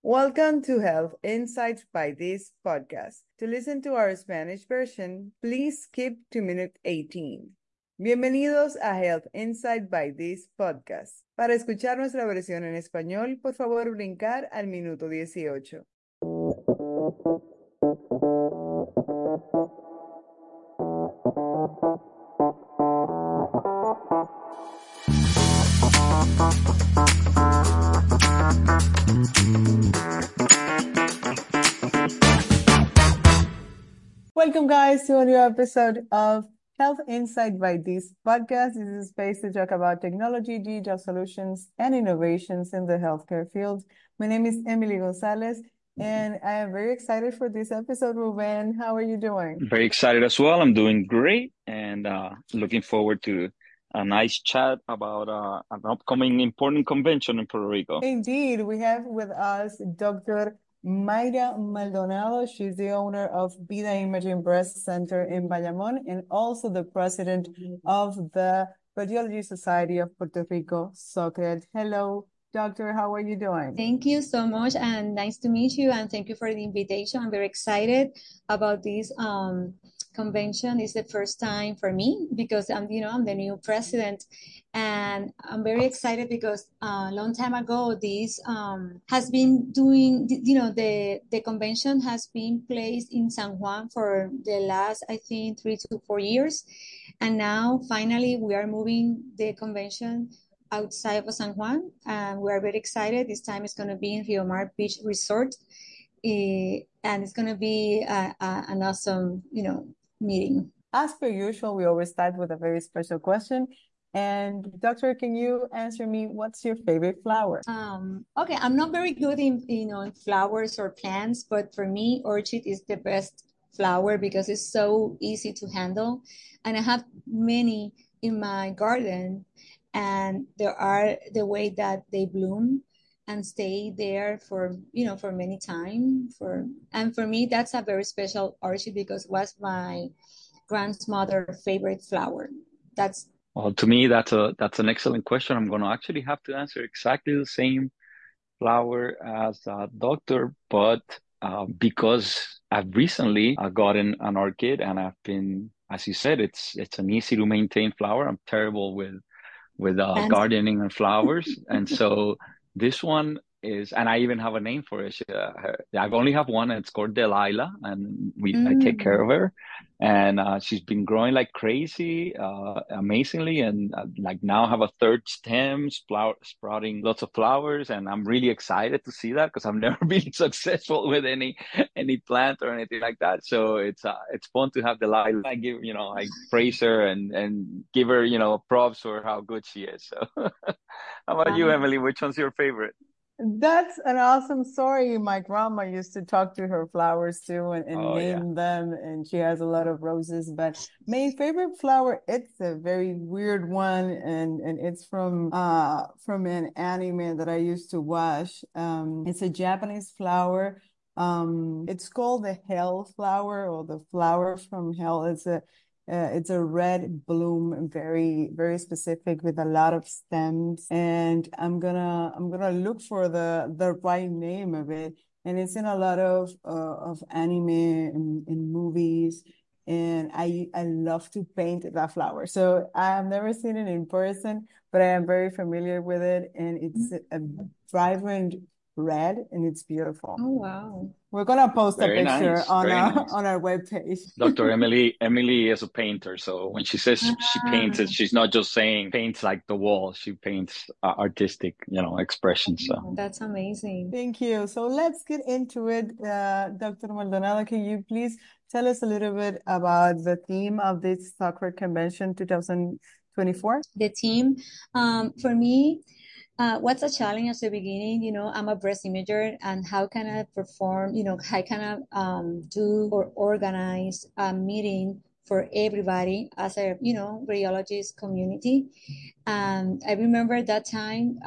Welcome to Health Insights by this podcast. To listen to our Spanish version, please skip to minute 18. Bienvenidos a Health Insight by this podcast. Para escuchar nuestra versión en español, por favor brincar al minuto 18. Welcome, guys, to a new episode of Health Insight by this podcast. This is a space to talk about technology, digital solutions, and innovations in the healthcare field. My name is Emily Gonzalez, and I am very excited for this episode. Ruben, how are you doing? Very excited as well. I'm doing great and looking forward to a nice chat about an upcoming important convention in Puerto Rico. Indeed, we have with us Dr. Mayra Maldonado. She's the owner of Vida Imaging Breast Center in Bayamón and also the president of the Radiology Society of Puerto Rico, SOCRED. Hello, doctor. How are you doing? Thank you so much, and nice to meet you, and thank you for the invitation. I'm very excited about this convention. It's the first time for me because I'm the new president, and I'm very excited because a long time ago this has been doing, the convention has been placed in San Juan for the last, I think, 3 to 4 years, and now finally we are moving the convention outside of San Juan, and we are very excited. This time it's going to be in Rio Mar Beach Resort, and it's going to be an awesome, meeting. As per usual, we always start with a very special question. And doctor, can you answer me, what's your favorite flower? Okay, I'm not very good in flowers or plants, but for me, orchid is the best flower because it's so easy to handle, and I have many in my garden. And there are the way that they bloom and stay there for many time and for me that's a very special orchid because it was my grandmother's favorite flower. Well, to me, that's an excellent question. I'm going to actually have to answer exactly the same flower as doctor, but because I've recently gotten an orchid and I've been, as you said, it's an easy to maintain flower. I'm terrible with gardening and flowers. And so this one is, and I even have a name for it. I only have one, and it's called Delilah, and I take care of her. And she's been growing like crazy, amazingly, and like now have a third stem, sprouting lots of flowers. And I'm really excited to see that because I've never been successful with any plant or anything like that. So it's fun to have Delilah. I praise her and give her, props for how good she is. So how about you, Emily? Which one's your favorite? That's an awesome story. My grandma used to talk to her flowers too and name them, and she has a lot of roses. But my favorite flower, it's a very weird one, and it's from an anime that I used to watch. It's a Japanese flower. It's called the Hell flower or the flower from hell. It's a red bloom, very, very specific with a lot of stems. And I'm gonna look for the right name of it. And it's in a lot of anime and movies. And I love to paint that flower. So I've never seen it in person, but I am very familiar with it. And it's a vibrant red, and it's beautiful. Oh, wow. We're gonna post Very a picture nice. on Very nice. on our webpage. Dr. Emily is a painter, so when she says she paints it, she's not just saying paints like the wall. She paints artistic, expressions. So That's amazing. Thank you. So let's get into it. Dr. Maldonado, can you please tell us a little bit about the theme of this SOCRED Convention 2024? The theme, for me, what's a challenge at the beginning? I'm a breast imager, and how can I perform, how can I do or organize a meeting for everybody as a, radiologist community. And I remember that time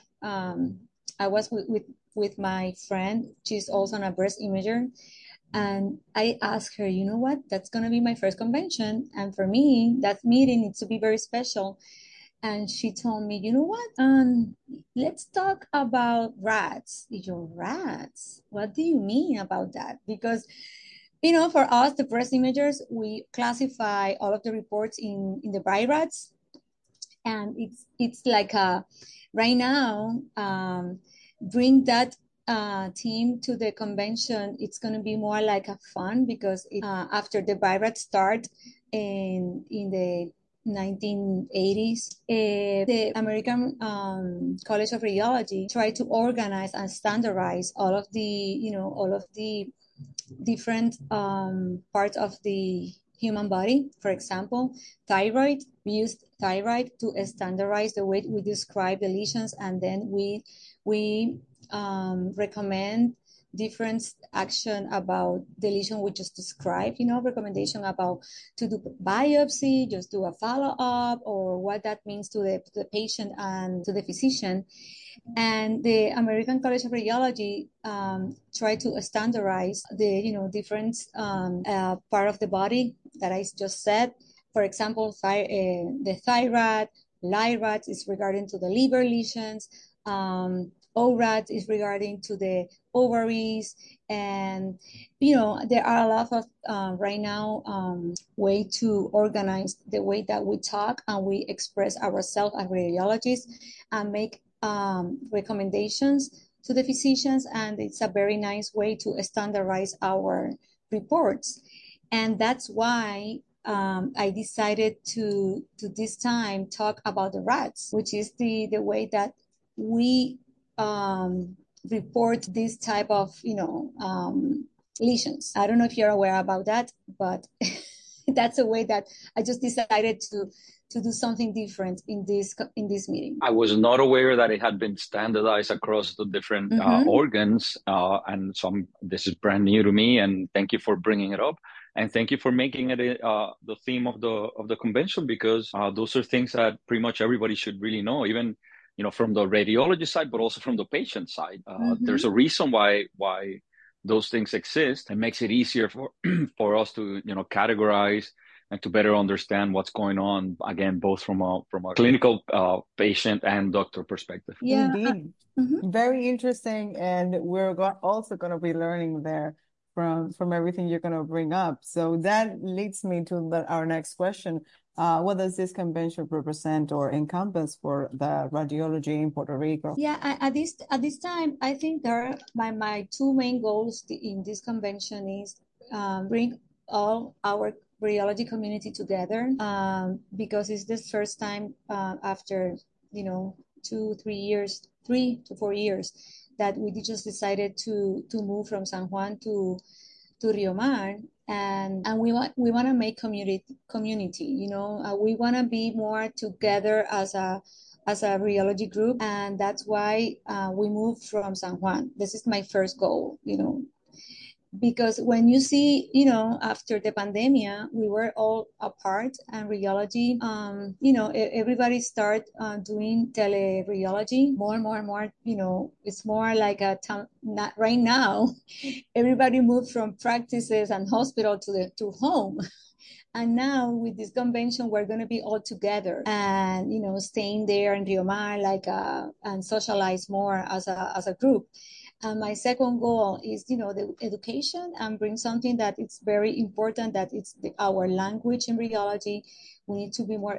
I was with my friend. She's also a breast imager. And I asked her, you know what, that's going to be my first convention. And for me, that meeting needs to be very special. And she told me, you know what, let's talk about rats. Your rats, what do you mean about that? Because for us, the breast imagers, we classify all of the reports in the BI-RADS, and it's like right now, bring that team to the convention. It's going to be more like a fun, because after the BI-RADS start in the 1980s, the American College of Radiology tried to organize and standardize all of the different parts of the human body. For example, thyroid. We used thyroid to standardize the way we describe the lesions, and then we recommend different action about the lesion we just described. Recommendation about to do biopsy, just do a follow-up, or what that means to the patient and to the physician. And the American College of Radiology tried to standardize the different part of the body that I just said. For example, the thyroid, LIRAD is regarding to the liver lesions, ORAD is regarding to the ovaries, and there are a lot of right now way to organize the way that we talk and we express ourselves as radiologists, and make recommendations to the physicians, and it's a very nice way to standardize our reports. And that's why I decided to this time talk about the rats, which is the way that we report this type of lesions. I don't know if you're aware about that, but that's a way that I just decided to do something different in this meeting. I was not aware that it had been standardized across the different organs, and this is brand new to me. And thank you for bringing it up, and thank you for making it the theme of the convention, because those are things that pretty much everybody should really know, even from the radiology side, but also from the patient side. There's a reason why those things exist, and makes it easier for us to categorize and to better understand what's going on, again, both from a clinical patient and doctor perspective. Yeah. Indeed. Very interesting. And we're also going to be learning there from everything you're going to bring up. So that leads me to our next question. What does this convention represent or encompass for the radiology in Puerto Rico? Yeah, at this time, I think my two main goals in this convention is bring all our radiology community together, because it's the first time after 3 to 4 years that we just decided to move from San Juan to Rio Mar, and we want to make community. We want to be more together as a radiology group, and that's why we moved from San Juan. This is my first goal, because when you see, after the pandemic, we were all apart, and radiology, everybody start doing teleradiology more and more. It's more like not right now. Everybody moved from practices and hospital to home. And now with this convention, we're going to be all together and, staying there in Rio Mar, and socialize more as a group. And my second goal is, the education, and bring something that it's very important, that it's our language in radiology. We need to be more,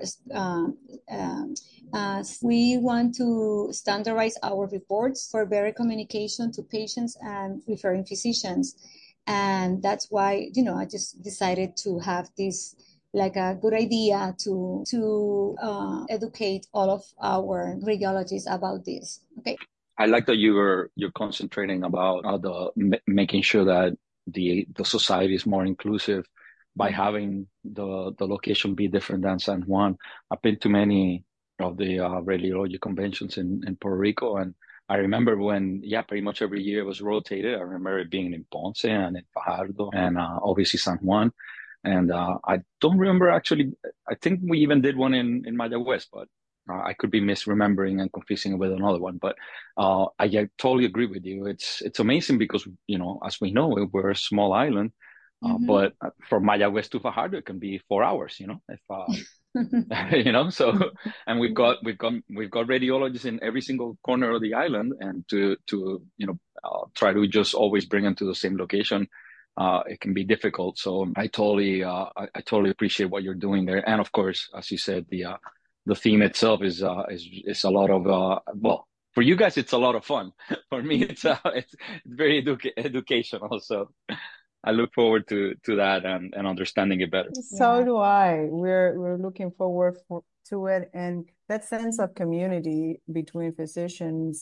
we want to standardize our reports for better communication to patients and referring physicians. And that's why, I just decided to have this like a good idea to educate all of our radiologists about this. Okay. I like that you're concentrating about making sure that the society is more inclusive by having the location be different than San Juan. I've been to many of the radiology conventions in Puerto Rico, and I remember when pretty much every year it was rotated. I remember it being in Ponce and in Fajardo and obviously San Juan. And I don't remember actually. I think we even did one in Mayagüez, but I could be misremembering and confusing it with another one, but I totally agree with you. It's amazing because, as we know, we're a small island, but from Mayagüez to Fajardo, it can be 4 hours, if So, and we've got radiologists in every single corner of the island, and to try to just always bring them to the same location, it can be difficult. So I totally appreciate what you're doing there. And of course, as you said, the theme itself is a lot of well, for you guys it's a lot of fun. For me, it's very educational. So I look forward to that and understanding it better. So do I. We're looking forward to it, and that sense of community between physicians,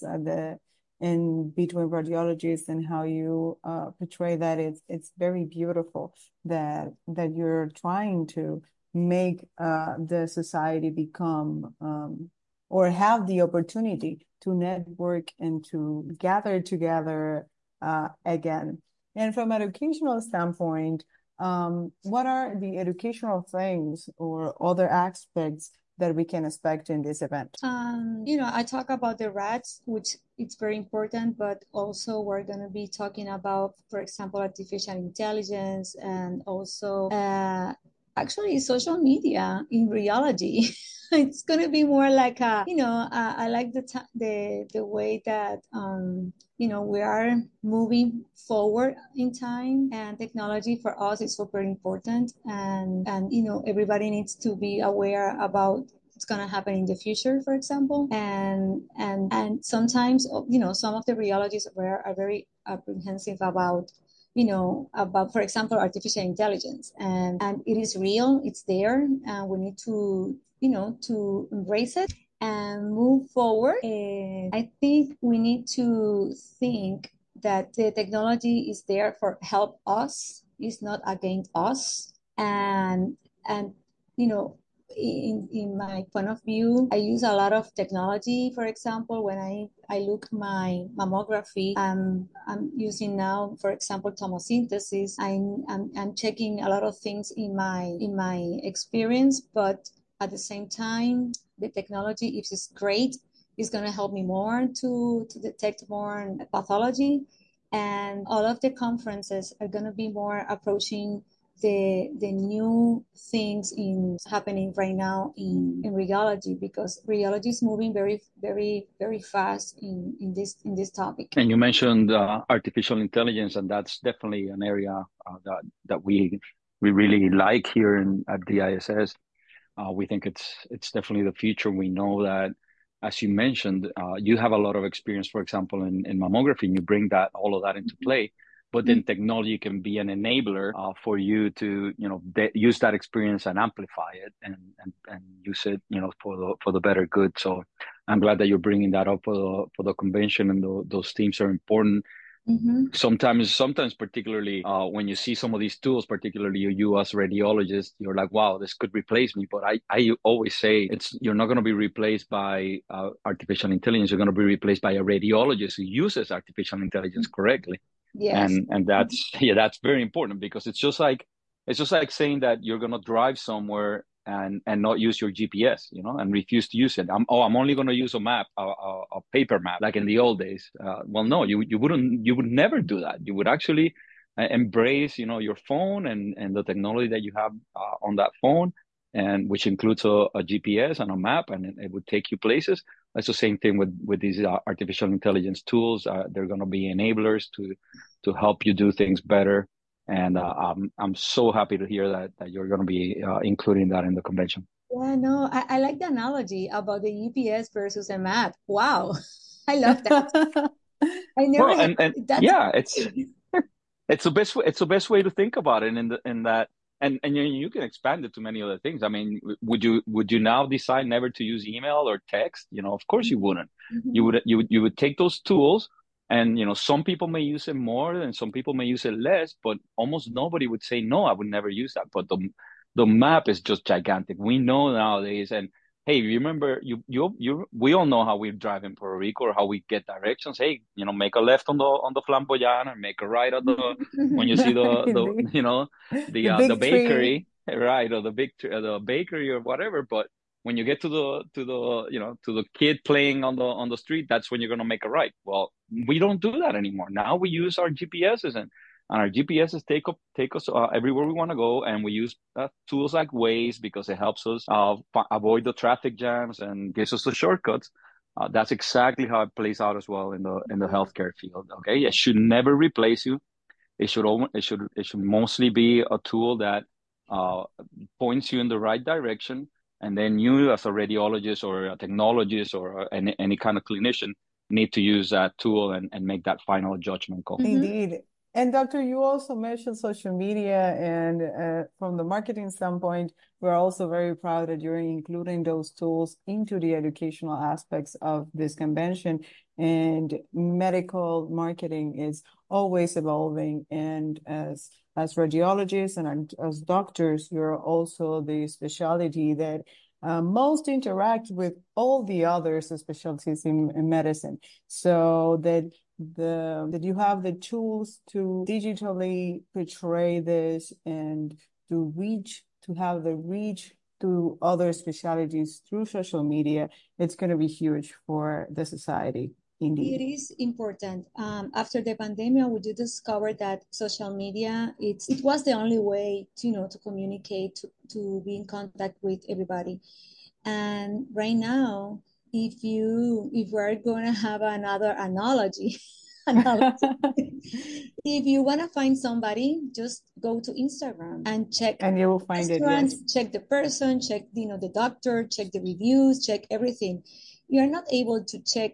and between radiologists, and how you portray that, it's very beautiful that you're trying to make the society become or have the opportunity to network and to gather together again. And from an educational standpoint, what are the educational things or other aspects that we can expect in this event? I talk about the rats, which it's very important, but also we're going to be talking about, for example, artificial intelligence, and also actually social media in rheology. It's going to be more like I like the way that we are moving forward in time, and technology for us is super important, and everybody needs to be aware about what's going to happen in the future, for example, and sometimes some of the rheologists are very apprehensive about for example, artificial intelligence, and it is real, it's there, and we need to to embrace it and move forward. And I think we need to think that the technology is there for help us, it's not against us. And you know, in my point of view, I use a lot of technology. For example, when I look my mammography, I'm using now, for example, tomosynthesis. I'm checking a lot of things in my experience, but at the same time, the technology, if it's great, is going to help me more to detect more pathology. And all of the conferences are going to be more approaching the new things in happening right now in rheology, because rheology is moving very, very, very fast in this topic. And you mentioned artificial intelligence, and that's definitely an area that we really like here at the ISS. We think it's definitely the future. We know that, as you mentioned, you have a lot of experience, for example, in mammography, and you bring all of that into play. But then technology can be an enabler for you to, use that experience and amplify it and use it, for the better good. So I'm glad that you're bringing that up for the convention, and those themes are important. Mm-hmm. Sometimes, particularly when you see some of these tools, particularly you as radiologists, you're like, wow, this could replace me. But I always say you're not going to be replaced by artificial intelligence. You're going to be replaced by a radiologist who uses artificial intelligence correctly. Yes. And that's very important, because it's just like saying that you're going to drive somewhere and not use your GPS, and refuse to use it. I'm only going to use a map, a paper map, like in the old days. Well, no, you would never do that. You would actually embrace, your phone and the technology that you have on that phone, and which includes a GPS and a map, and it would take you places. That's the same thing with these artificial intelligence tools. They're going to be enablers to help you do things better. And I'm so happy to hear that you're going to be including that in the convention. Yeah, no, I like the analogy about the GPS versus a map. Wow, I love that. I never it's the best way. It's the best way to think about it in that. And you can expand it to many other things. I mean, would you now decide never to use email or text? Of course you wouldn't. Mm-hmm. You would take those tools, and some people may use it more and some people may use it less, but almost nobody would say no, I would never use that. But the map is just gigantic. We know nowadays, and hey, remember we all know how we drive in Puerto Rico, or how we get directions. Hey, make a left on the Flamboyant, and make a right on when you see the bakery, right, or the bakery or whatever. But when you get to the kid playing on the street, that's when you're going to make a right. Well, we don't do that anymore. Now we use our GPSs, And our GPSs take us everywhere we want to go, and we use tools like Waze because it helps us avoid the traffic jams and gives us the shortcuts. That's exactly how it plays out as well in the healthcare field. Okay, it should never replace you. It should mostly be a tool that uh, points you in the right direction, and then you, as a radiologist or a technologist or any kind of clinician, need to use that tool and make that final judgment call. Indeed. And Doctor, you also mentioned social media, and from the marketing standpoint, we're also very proud that you're including those tools into the educational aspects of this convention. And medical marketing is always evolving. And as radiologists and as doctors, you're also the specialty that most interact with all the other specialties in medicine. So that you have the tools to digitally portray this and to have the reach to other specialties through social media, it's going to be huge for the society. Indeed. It is important. After the pandemic, we did discover that social media, it was the only way to communicate, to be in contact with everybody. And right now, if we're going to have another analogy, if you want to find somebody, just go to Instagram and check, and you will find it. Yes. Check the person, check the doctor, check the reviews, check everything. You are not able to check,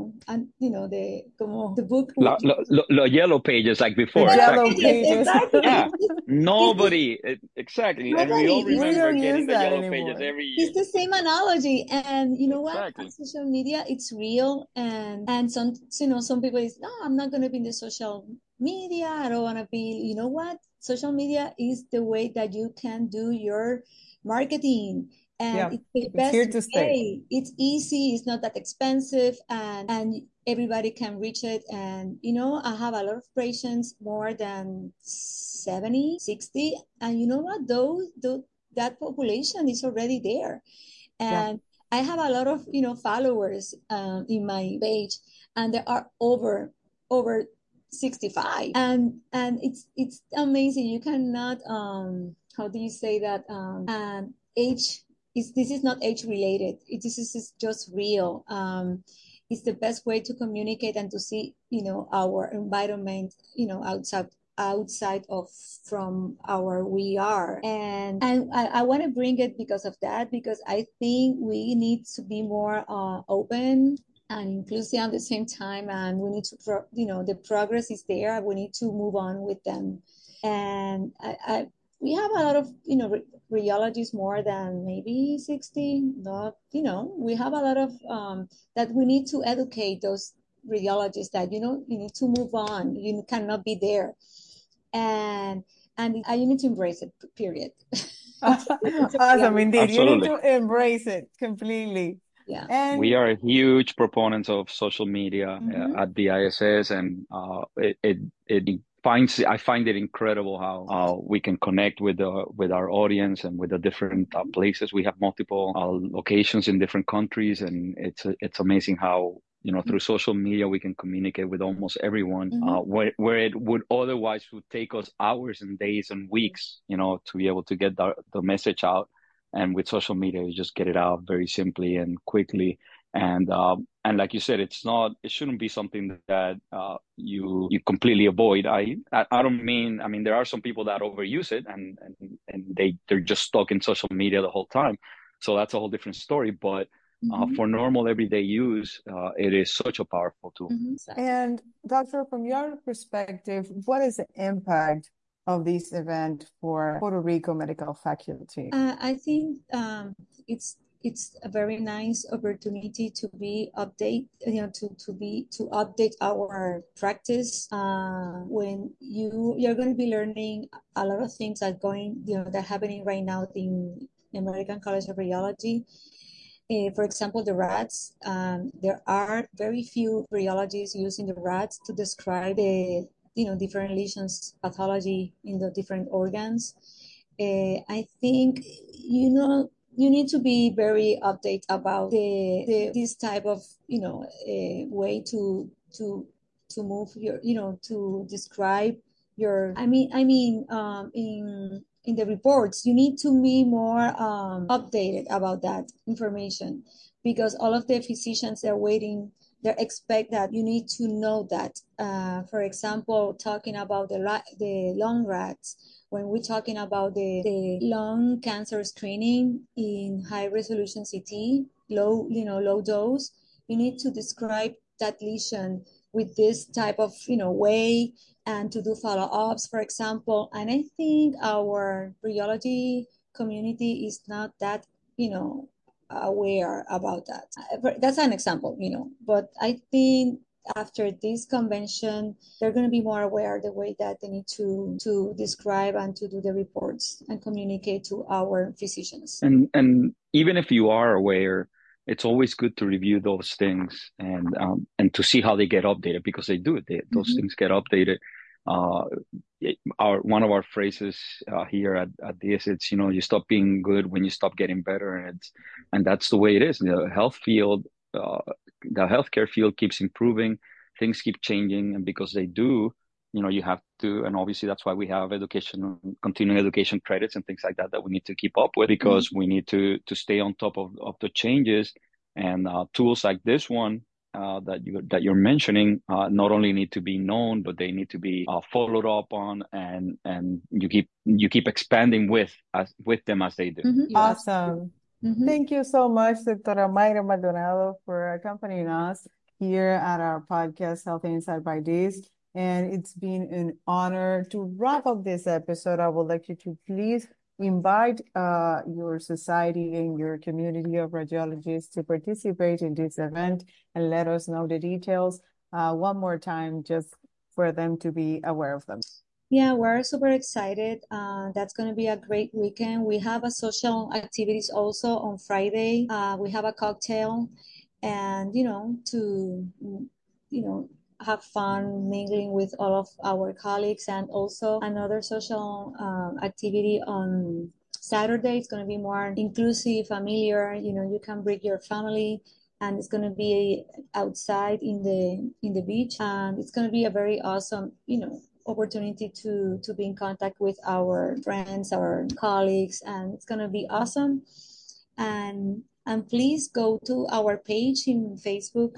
the book. The yellow pages like before. The yellow pages. Exactly. Yeah. Nobody. Exactly. Nobody. And we all remember getting the yellow anymore. pages every year. It's the same analogy. And you know Exactly. what? Social media, it's real. And some people is, no, I'm not going to be in the social media. I don't want to be, you know what? Social media is the way that you can do your marketing. And it's the best here to stay. It's easy, it's not that expensive, and everybody can reach it. And I have a lot of patients, more than 70, 60, and you know what, that population is already there. And I have a lot of followers in my page, and there are over 65, and it's amazing. You cannot how do you say that, age this is not age related. This is just real. It's the best way to communicate and to see our environment outside of from our we are. And I want to bring it because of that, because I think we need to be more open and inclusive at the same time, and we need to the progress is there, we need to move on with them. And we have a lot of radiologists, more than maybe 60, not we have a lot of that we need to educate those radiologists that you need to move on, you cannot be there, and you need to embrace it, period. Awesome. Indeed. Absolutely. You need to embrace it completely. Yeah. And we are huge proponents of social media at the ISS, and I find it incredible how we can connect with our audience and with the different places. We have multiple locations in different countries, and it's amazing how through social media we can communicate with almost everyone, where it would otherwise take us hours and days and weeks, to be able to get the message out. And with social media, you just get it out very simply and quickly. And like you said, it shouldn't be something that you completely avoid. I mean, there are some people that overuse it and they're just stuck in social media the whole time. So that's a whole different story. But for normal everyday use, it is such a powerful tool. And Doctor, from your perspective, what is the impact of this event for Puerto Rico medical faculty? I think it's a very nice opportunity to be update, to update our practice. When you're going to be learning a lot of things that that are happening right now in American College of Radiology. For example, the RADS. There are very few radiologists using the RADS to describe the different lesions pathology in the different organs. I think you need to be very updated about this type of way to move your to describe in the reports, you need to be more updated about that information, because all of the physicians are waiting. They expect that you need to know that. For example, talking about the lung rats, when we're talking about the lung cancer screening in high resolution CT, low dose, you need to describe that lesion with this type of way, and to do follow-ups, for example. And I think our rheology community is not that aware about that. That's an example, but I think after this convention, they're going to be more aware the way that they need to describe and to do the reports and communicate to our physicians. And even if you are aware, it's always good to review those things and to see how they get updated, because they do. Those things get updated. One of our phrases here at this, it's you stop being good when you stop getting better, and that's the way it is. The healthcare field keeps improving, things keep changing, and because they do, you have to, and obviously that's why we have continuing education credits and things like that we need to keep up with, because we need to stay on top of the changes. And tools like this one that you're mentioning not only need to be known, but they need to be followed up on, and you keep expanding with them as they do. Awesome. Thank you so much, Doctora Mayra Maldonado, for accompanying us here at our podcast, Health Inside by This. And it's been an honor to wrap up this episode. I would like you to please invite your society and your community of radiologists to participate in this event and let us know the details one more time, just for them to be aware of them. Yeah, we're super excited. That's going to be a great weekend. We have a social activities also on Friday. We have a cocktail, and to have fun mingling with all of our colleagues, and also another social activity on Saturday. It's going to be more inclusive, familiar. You can bring your family, and it's going to be outside in the beach, and it's going to be a very awesome opportunity to be in contact with our friends, our colleagues, and it's going to be awesome. And please go to our page in Facebook,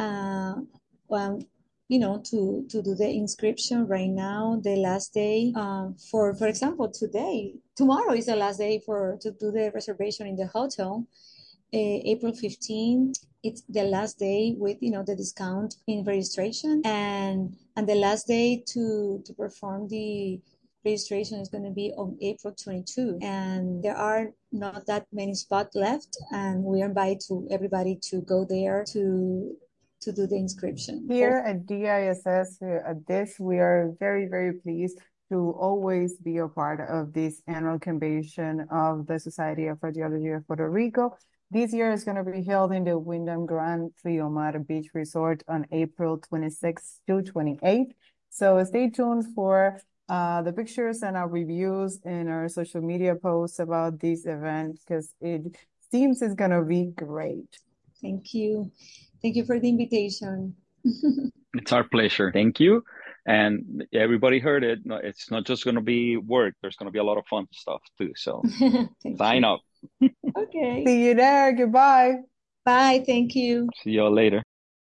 to do the inscription right now. The last day, for example, tomorrow is the last day to do the reservation in the hotel. April 15, it's the last day with the discount in registration, and the last day to perform the registration is going to be on April 22, and there are not that many spots left, and we invite everybody to go there to do the inscription. Here at DISS, at this, we are very, very pleased to always be a part of this annual convention of the Society of Radiology of Puerto Rico. This year is going to be held in the Wyndham Grand Triomar Beach Resort on April 26th to 28th. So stay tuned for the pictures and our reviews in our social media posts about this event, because it seems it's going to be great. Thank you. Thank you for the invitation. It's our pleasure. Thank you. And everybody heard it. No, it's not just going to be work. There's going to be a lot of fun stuff too. So sign up. Okay. See you there. Goodbye. Bye. Thank you. See you all later.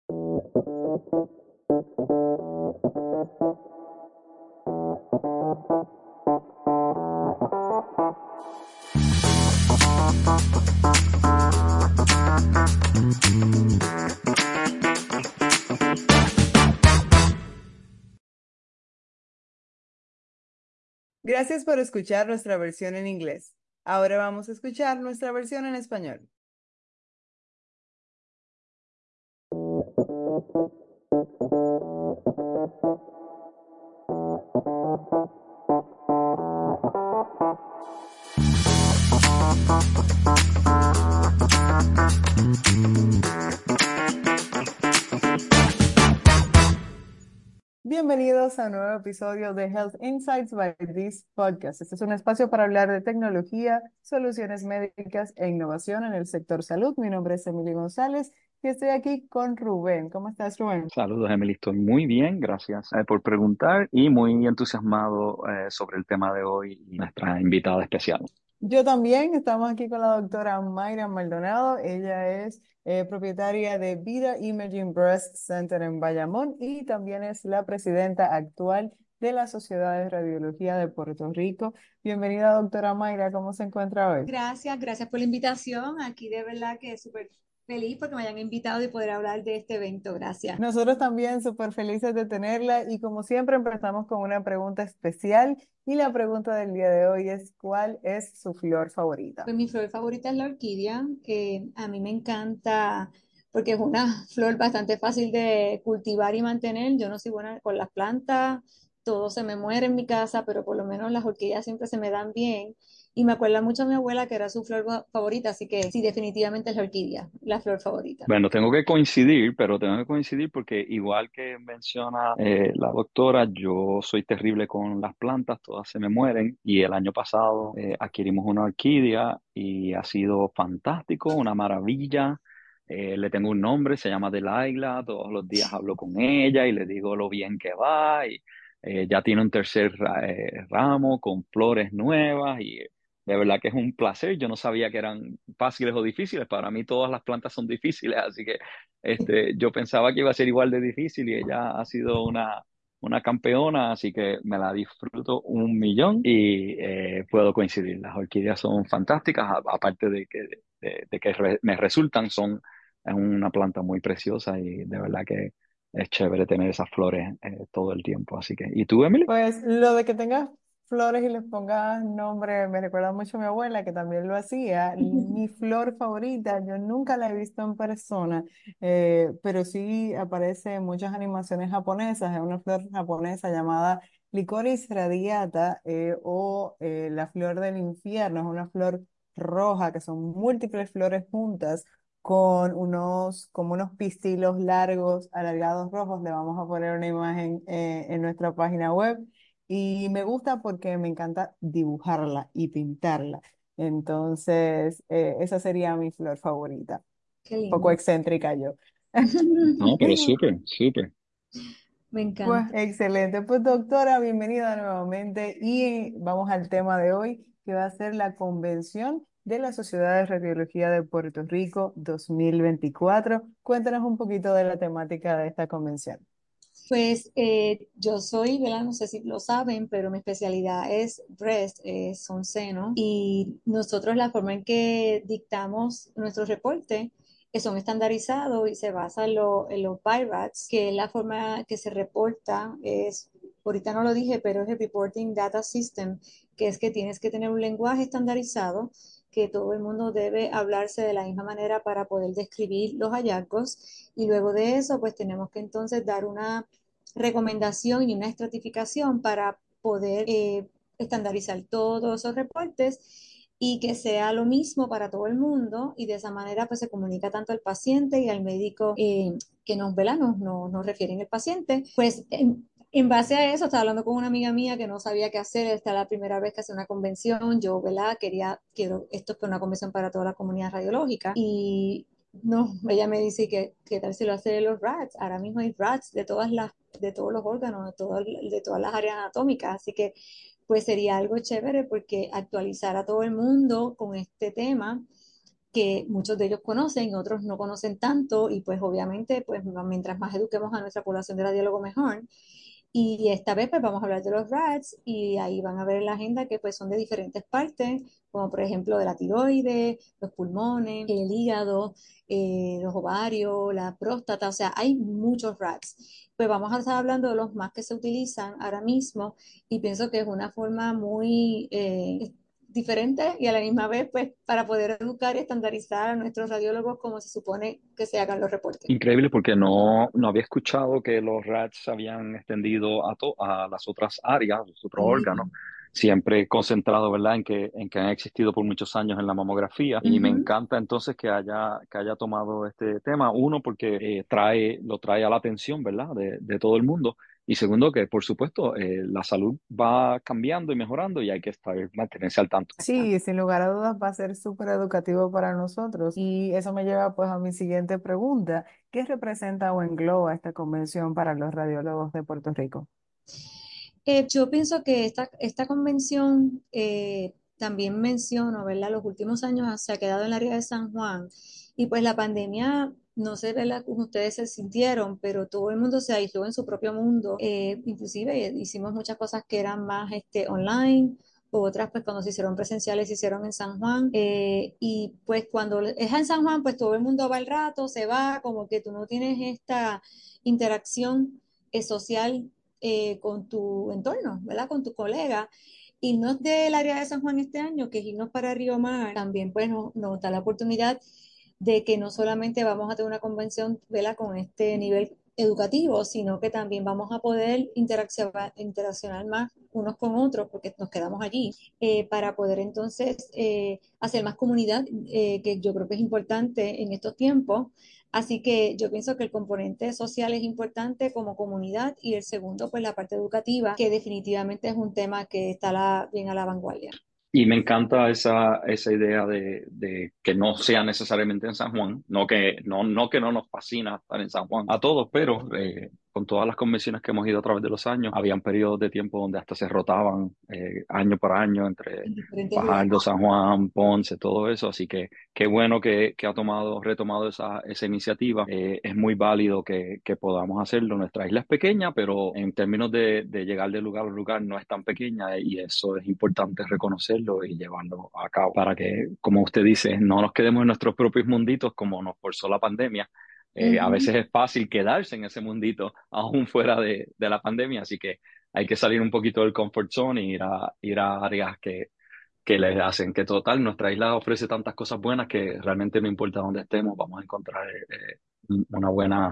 Gracias por escuchar nuestra versión en inglés. Ahora vamos a escuchar nuestra versión en español. Bienvenidos a un nuevo episodio de Health Insights by This Podcast. Este es un espacio para hablar de tecnología, soluciones médicas e innovación en el sector salud. Mi nombre es Emily González y estoy aquí con Rubén. ¿Cómo estás, Rubén? Saludos, Emily. Estoy muy bien, gracias por preguntar y muy entusiasmado sobre el tema de hoy y nuestra invitada especial. Yo también, estamos aquí con la doctora Mayra Maldonado. Ella es propietaria de Vida Imaging Breast Center en Bayamón y también es la presidenta actual de la Sociedad de Radiología de Puerto Rico. Bienvenida, doctora Mayra. ¿Cómo se encuentra hoy? Gracias por la invitación. Aquí de verdad que súper feliz porque me hayan invitado y poder hablar de este evento. Gracias. Nosotros también súper felices de tenerla y como siempre empezamos con una pregunta especial y la pregunta del día de hoy es ¿cuál es su flor favorita? Pues mi flor favorita es la orquídea, que a mí me encanta porque es una flor bastante fácil de cultivar y mantener. Yo no soy buena con las plantas, todo se me muere en mi casa, pero por lo menos las orquídeas siempre se me dan bien. Y me acuerda mucho a mi abuela que era su flor favorita, así que sí, definitivamente es la orquídea, la flor favorita. Bueno, tengo que coincidir, pero tengo que coincidir porque igual que menciona la doctora, yo soy terrible con las plantas, todas se me mueren y el año pasado adquirimos una orquídea y ha sido fantástico, una maravilla. Le tengo un nombre, se llama Delilah, todos los días hablo con ella y le digo lo bien que va y ya tiene un tercer ramo con flores nuevas y de verdad que es un placer. Yo no sabía que eran fáciles o difíciles. Para mí todas las plantas son difíciles, así que yo pensaba que iba a ser igual de difícil y ella ha sido una campeona, así que me la disfruto un millón y puedo coincidir. Las orquídeas son fantásticas, aparte de que me resultan, son es una planta muy preciosa y de verdad que es chévere tener esas flores todo el tiempo. Así que, ¿y tú, Emily? Pues lo de que tengas flores y les pongas nombre me recuerda mucho a mi abuela que también lo hacía. Mi flor favorita, yo nunca la he visto en persona, pero sí aparece en muchas animaciones japonesas. Es una flor japonesa llamada Licorice radiata o la flor del infierno. Es una flor roja que son múltiples flores juntas con como unos pistilos largos, alargados rojos. Le vamos a poner una imagen en nuestra página web. Y me gusta porque me encanta dibujarla y pintarla. Entonces, esa sería mi flor favorita. Qué Poco lindo. excéntrica yo. No, pero súper, súper. Me Pues encanta. excelente. Pues doctora, bienvenida nuevamente y vamos al tema de hoy, que va a ser la convención de la Sociedad de Radiología de Puerto Rico 2024. Cuéntanos un poquito de la temática de esta convención. Pues yo soy, ¿verdad? No sé si lo saben, pero mi especialidad es breast, son senos, y nosotros la forma en que dictamos nuestros reportes son estandarizados y se basa en los BI-RADS, que es la forma que se reporta, ahorita no lo dije, pero es el Reporting Data System, que es que tienes que tener un lenguaje estandarizado que todo el mundo debe hablarse de la misma manera para poder describir los hallazgos y luego de eso pues tenemos que entonces dar una recomendación y una estratificación para poder estandarizar todos esos reportes y que sea lo mismo para todo el mundo y de esa manera pues se comunica tanto al paciente y al médico que nos, ¿verdad? Nos refieren el paciente. Pues en base a eso, estaba hablando con una amiga mía que no sabía qué hacer, esta es la primera vez que hace una convención, yo, ¿verdad? Quiero, esto es una convención para toda la comunidad radiológica y no, ella me dice que qué tal si lo hace de los RATs. Ahora mismo hay RATs de todos los órganos, de todas las áreas anatómicas, así que pues sería algo chévere porque actualizar a todo el mundo con este tema que muchos de ellos conocen, otros no conocen tanto y pues obviamente pues mientras más eduquemos a nuestra población de radiólogo mejor. Y esta vez pues vamos a hablar de los RATs y ahí van a ver en la agenda que pues son de diferentes partes, como por ejemplo de la tiroides, los pulmones, el hígado, los ovarios, la próstata, o sea, hay muchos RATs. Pues vamos a estar hablando de los más que se utilizan ahora mismo y pienso que es una forma muy diferente y a la misma vez pues para poder educar y estandarizar a nuestros radiólogos como se supone que se hagan los reportes. Increíble porque no había escuchado que los RATs se habían extendido a las otras áreas, los otros órganos, Sí. siempre concentrado, ¿verdad?, en que han existido por muchos años en la mamografía. Y me Ujú. encanta entonces que haya tomado este tema, uno, porque lo trae a la atención, ¿verdad?, de todo el mundo. Y segundo, que por supuesto la salud va cambiando y mejorando y hay que mantenerse al tanto. Sí, sin lugar a dudas va a ser súper educativo para nosotros. Y eso me lleva pues a mi siguiente pregunta. ¿Qué representa o engloba esta convención para los radiólogos de Puerto Rico? Yo pienso que esta convención también menciono, ¿verdad? Los últimos años se ha quedado en el área de San Juan y pues la pandemia, no sé, ¿verdad? Cómo ustedes se sintieron, pero todo el mundo se aisló en su propio mundo. Inclusive hicimos muchas cosas que eran más online. Otras, pues cuando se hicieron presenciales, se hicieron en San Juan. Y pues cuando es en San Juan, pues todo el mundo va al rato, se va, como que tú no tienes esta interacción social con tu entorno, ¿verdad? Con tu colega. Irnos del área de San Juan este año, que es irnos para Río Mar, también pues nos da la oportunidad de que no solamente vamos a tener una convención, ¿verdad? Con este nivel educativo, sino que también vamos a poder interaccionar más unos con otros, porque nos quedamos allí, para poder entonces hacer más comunidad, que yo creo que es importante en estos tiempos. Así que yo pienso que el componente social es importante como comunidad y el segundo, pues la parte educativa, que definitivamente es un tema que está bien a la vanguardia. Y me encanta esa idea de que no sea necesariamente en San Juan, no que no nos fascina estar en San Juan a todos, pero con todas las convenciones que hemos ido a través de los años, habían periodos de tiempo donde hasta se rotaban año por año entre En diferentes lugares. Fajardo, San Juan, Ponce, todo eso. Así que qué bueno que ha retomado esa iniciativa. Es muy válido que podamos hacerlo. Nuestra isla es pequeña, pero en términos de llegar de lugar a lugar no es tan pequeña y eso es importante reconocerlo y llevarlo a cabo para que, como usted dice, no nos quedemos en nuestros propios munditos como nos forzó la pandemia. A Ujú. veces es fácil quedarse en ese mundito aún fuera de la pandemia, así que hay que salir un poquito del comfort zone y ir a áreas que les hacen que total, nuestra isla ofrece tantas cosas buenas que realmente no importa dónde estemos, vamos a encontrar una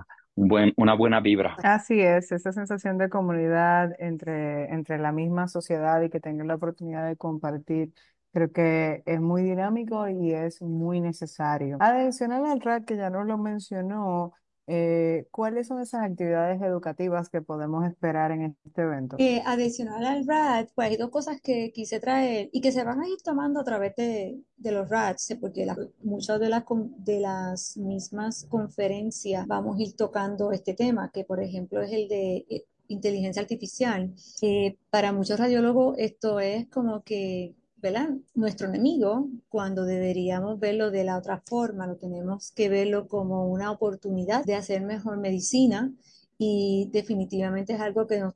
una buena vibra. Así es, esa sensación de comunidad entre la misma sociedad y que tengan la oportunidad de compartir, creo que es muy dinámico y es muy necesario. Adicional al RAD, que ya nos lo mencionó, ¿cuáles son esas actividades educativas que podemos esperar en este evento? Adicional al RAD, pues hay dos cosas que quise traer y que se van a ir tomando a través de los RADs, porque muchas de las mismas conferencias vamos a ir tocando este tema, que por ejemplo es el de inteligencia artificial. Para muchos radiólogos esto es como que, ¿verdad? Nuestro enemigo, cuando deberíamos verlo de la otra forma, lo tenemos que verlo como una oportunidad de hacer mejor medicina y definitivamente es algo que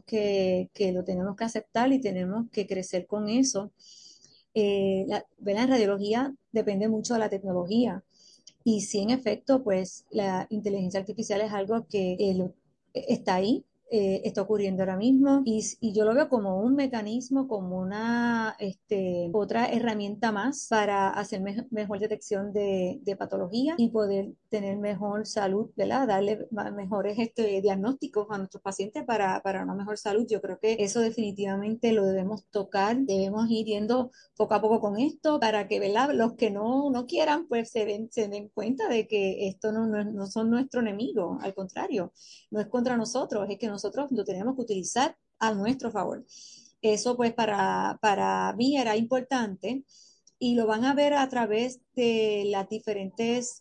que lo tenemos que aceptar y tenemos que crecer con eso. ¿Verdad? En radiología depende mucho de la tecnología y sí, en efecto, pues la inteligencia artificial es algo que está ahí, está ocurriendo ahora mismo y yo lo veo como un mecanismo, como una otra herramienta más para hacer mejor detección de patología y poder tener mejor salud, ¿verdad? Darle mejores diagnósticos a nuestros pacientes para una mejor salud. Yo creo que eso definitivamente lo debemos tocar, debemos ir yendo poco a poco con esto para que, ¿verdad? Los que no quieran, pues se den cuenta de que esto no son nuestro enemigo, al contrario, no es contra nosotros, es que nosotros lo tenemos que utilizar a nuestro favor. Eso pues para mí era importante y lo van a ver a través de las diferentes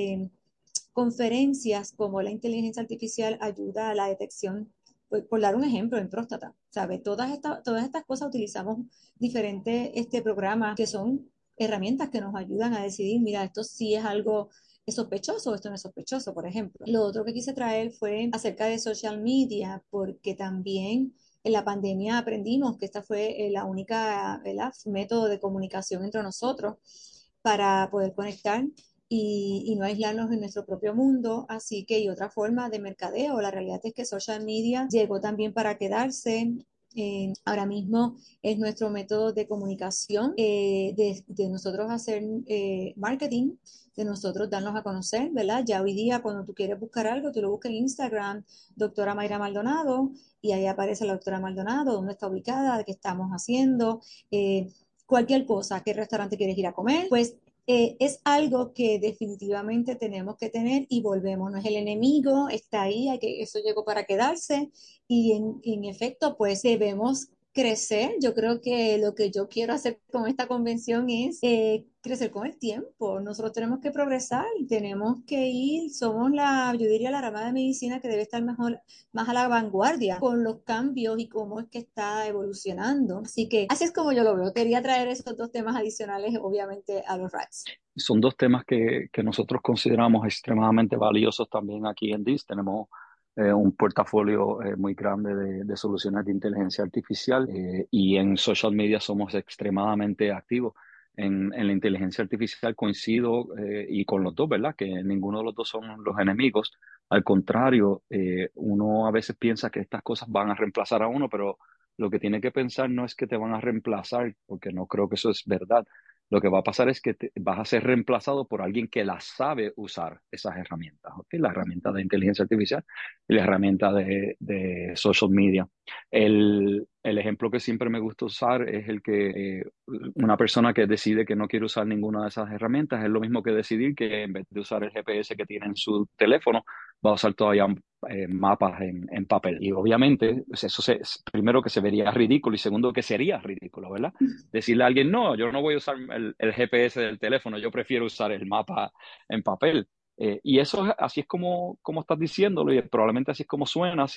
conferencias como la inteligencia artificial ayuda a la detección, por dar un ejemplo, en próstata, ¿sabes? Todas estas cosas utilizamos diferentes programas que son herramientas que nos ayudan a decidir, mira, esto sí es algo sospechoso, esto no es sospechoso, por ejemplo. Lo otro que quise traer fue acerca de social media, porque también en la pandemia aprendimos que esta fue la única, ¿verdad? Método de comunicación entre nosotros para poder conectar y no aislarnos en nuestro propio mundo. Así que, y otra forma de mercadeo, la realidad es que social media llegó también para quedarse. Ahora mismo es nuestro método de comunicación, de nosotros hacer marketing, de nosotros darnos a conocer, ¿verdad? Ya hoy día cuando tú quieres buscar algo, tú lo buscas en Instagram, doctora Mayra Maldonado, y ahí aparece la doctora Maldonado, dónde está ubicada, qué estamos haciendo, cualquier cosa, qué restaurante quieres ir a comer, pues es algo que definitivamente tenemos que tener y volvemos, no es el enemigo, está ahí, eso llegó para quedarse y en efecto pues debemos crecer. Yo creo que lo que yo quiero hacer con esta convención es crecer con el tiempo. Nosotros tenemos que progresar y tenemos que ir, somos yo diría la rama de medicina que debe estar mejor, más a la vanguardia con los cambios y cómo es que está evolucionando. Así que así es como yo lo veo. Quería traer esos dos temas adicionales, obviamente, a los RATs. Son dos temas que nosotros consideramos extremadamente valiosos también aquí en DIS. Tenemos un portafolio muy grande de soluciones de inteligencia artificial y en social media somos extremadamente activos. En la inteligencia artificial coincido y con los dos, ¿verdad? Que ninguno de los dos son los enemigos. Al contrario, uno a veces piensa que estas cosas van a reemplazar a uno, pero lo que tiene que pensar no es que te van a reemplazar, porque no creo que eso es verdad. Lo que va a pasar es que vas a ser reemplazado por alguien que las sabe usar esas herramientas, ¿ok? La herramienta de inteligencia artificial y la herramienta de social media. El ejemplo que siempre me gusta usar es el que una persona que decide que no quiere usar ninguna de esas herramientas es lo mismo que decidir que en vez de usar el GPS que tiene en su teléfono, va a usar todavía mapas en papel. Y obviamente, pues primero que se vería ridículo y segundo que sería ridículo, ¿verdad? Decirle a alguien, no, yo no voy a usar el GPS del teléfono, yo prefiero usar el mapa en papel. Y eso así es como estás diciéndolo y probablemente así es como suena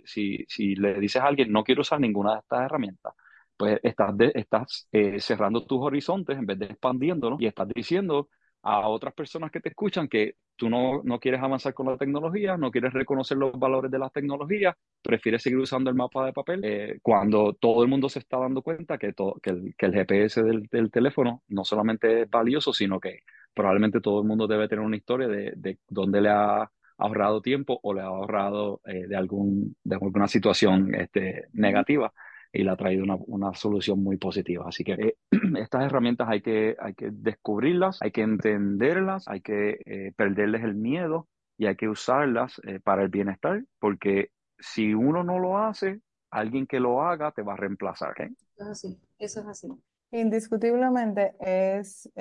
si le dices a alguien, no quiero usar ninguna de estas herramientas, pues estás cerrando tus horizontes en vez de expandiéndolos y estás diciendo a otras personas que te escuchan que tú no quieres avanzar con la tecnología, no quieres reconocer los valores de las tecnologías, prefieres seguir usando el mapa de papel, cuando todo el mundo se está dando cuenta que el GPS del teléfono no solamente es valioso, sino que probablemente todo el mundo debe tener una historia de dónde le ha ahorrado tiempo o le ha ahorrado de alguna situación negativa y le ha traído una solución muy positiva. Así que estas herramientas hay que descubrirlas, hay que entenderlas, hay que perderles el miedo y hay que usarlas para el bienestar, porque si uno no lo hace, alguien que lo haga te va a reemplazar, ¿ok? Eso es así, eso es así. Indiscutiblemente es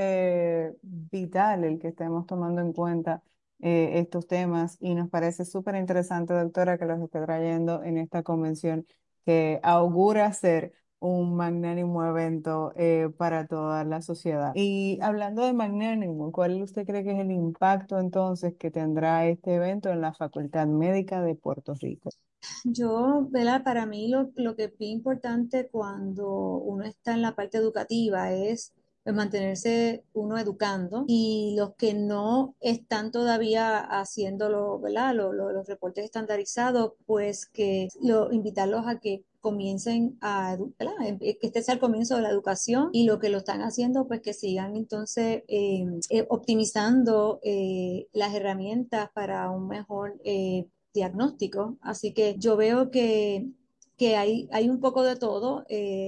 vital el que estemos tomando en cuenta estos temas y nos parece súper interesante, doctora, que los esté trayendo en esta convención que augura ser un magnánimo evento para toda la sociedad. Y hablando de magnánimo, ¿cuál usted cree que es el impacto entonces que tendrá este evento en la Facultad Médica de Puerto Rico? Yo, ¿verdad? Para mí lo que es bien importante cuando uno está en la parte educativa es pues, mantenerse uno educando y los que no están todavía haciéndolo, ¿verdad? Los reportes estandarizados, pues invitarlos a que comiencen ¿verdad? Que este sea el comienzo de la educación y lo que lo están haciendo, pues que sigan entonces optimizando las herramientas para un mejor diagnóstico. Así que yo veo que hay un poco de todo.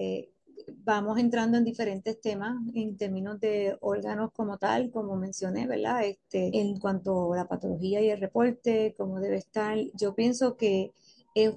Vamos entrando en diferentes temas en términos de órganos como tal, como mencioné, ¿verdad? En cuanto a la patología y el reporte, cómo debe estar. Yo pienso que es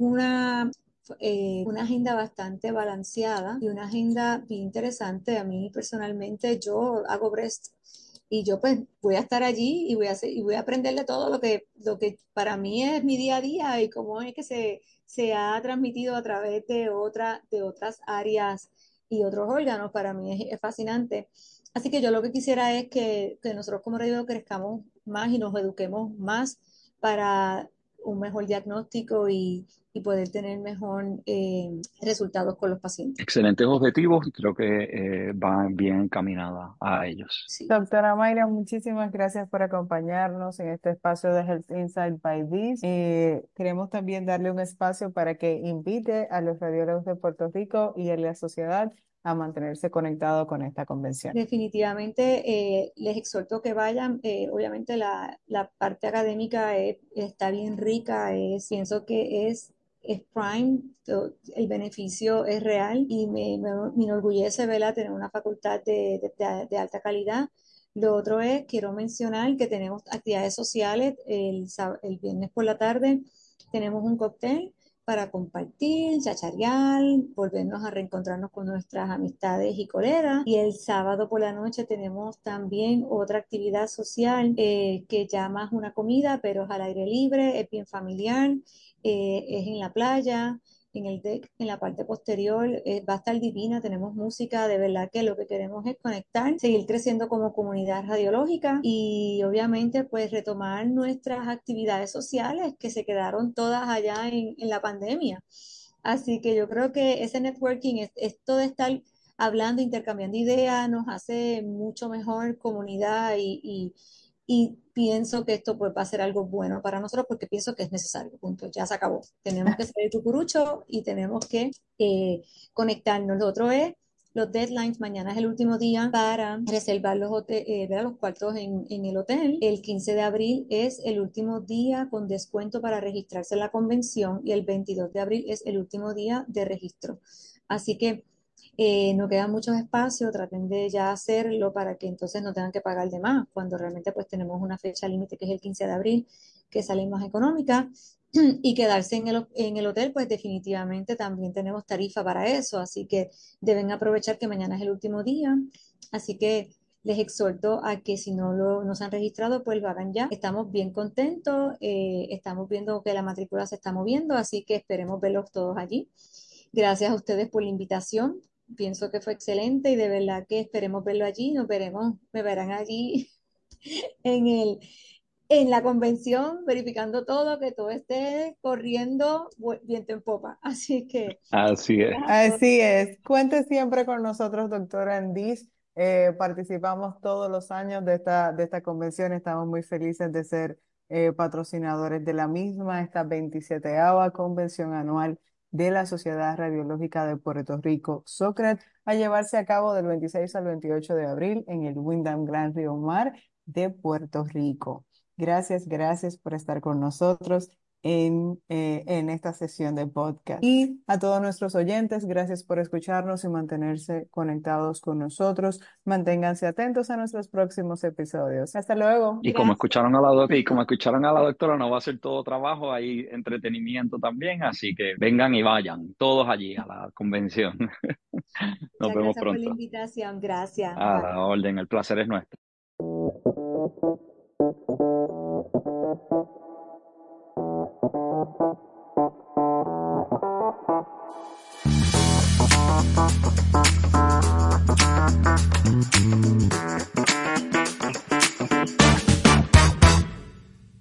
una agenda bastante balanceada y una agenda bien interesante. A mí personalmente yo hago breast y yo pues voy a estar allí y voy a aprender de todo lo que para mí es mi día a día y cómo es que se ha transmitido a través de otras áreas y otros órganos. Para mí es fascinante. Así que yo lo que quisiera es que nosotros como radio crezcamos más y nos eduquemos más para un mejor diagnóstico y poder tener mejor resultados con los pacientes. Excelentes objetivos y creo que van bien encaminada a ellos. Sí. Doctora Mayra, muchísimas gracias por acompañarnos en este espacio de Health Insight by This. Queremos también darle un espacio para que invite a los radiólogos de Puerto Rico y a la sociedad a mantenerse conectados con esta convención. Definitivamente les exhorto que vayan. Obviamente la parte académica está bien rica, pienso que es prime, el beneficio es real y me enorgullece verla tener una facultad de alta calidad. Lo otro es, quiero mencionar que tenemos actividades sociales el viernes por la tarde, tenemos un cóctel para compartir, chacharear, volvernos a reencontrarnos con nuestras amistades y colegas. Y el sábado por la noche tenemos también otra actividad social que ya más una comida, pero es al aire libre, es bien familiar, es en la playa, en el deck, en la parte posterior, va a estar divina, tenemos música, de verdad que lo que queremos es conectar, seguir creciendo como comunidad radiológica y obviamente pues retomar nuestras actividades sociales que se quedaron todas allá en la pandemia. Así que yo creo que ese networking, esto de estar hablando, intercambiando ideas, nos hace mucho mejor comunidad y pienso que esto pues, va a ser algo bueno para nosotros porque pienso que es necesario, punto, ya se acabó. Tenemos que salir cucurucho y tenemos que conectarnos. Lo otro es los deadlines. Mañana es el último día para reservar los cuartos en el hotel. El 15 de abril es el último día con descuento para registrarse en la convención y el 22 de abril es el último día de registro. Así que no quedan muchos espacios, traten de ya hacerlo para que entonces no tengan que pagar de más, cuando realmente pues tenemos una fecha límite que es el 15 de abril, que sale más económica, y quedarse en el hotel, pues definitivamente también tenemos tarifa para eso, así que deben aprovechar que mañana es el último día, así que les exhorto a que si no se han registrado, pues lo hagan ya. Estamos bien contentos, estamos viendo que la matrícula se está moviendo, así que esperemos verlos todos allí. Gracias a ustedes por la invitación. Pienso que fue excelente y de verdad que esperemos verlo allí. Me verán allí en en la convención, verificando todo, que todo esté corriendo viento en popa. Así que Así es. gracias a todos. Así es. Cuente siempre con nosotros, doctora Andis. Participamos todos los años de esta convención. Estamos muy felices de ser patrocinadores de la misma, esta 27ª convención anual de la Sociedad Radiológica de Puerto Rico, SOCRAT, a llevarse a cabo del 26 al 28 de abril en el Wyndham Grand Rio Mar de Puerto Rico. Gracias, gracias por estar con nosotros en esta sesión de podcast. Y a todos nuestros oyentes, gracias por escucharnos y mantenerse conectados con nosotros. Manténganse atentos a nuestros próximos episodios. Hasta luego. Y como escucharon a como escucharon a la doctora, no va a ser todo trabajo, hay entretenimiento también, así que vengan y vayan todos allí a la convención. Nos Muchas vemos gracias por la pronto. invitación. Gracias. A Bye. la orden, el placer es nuestro.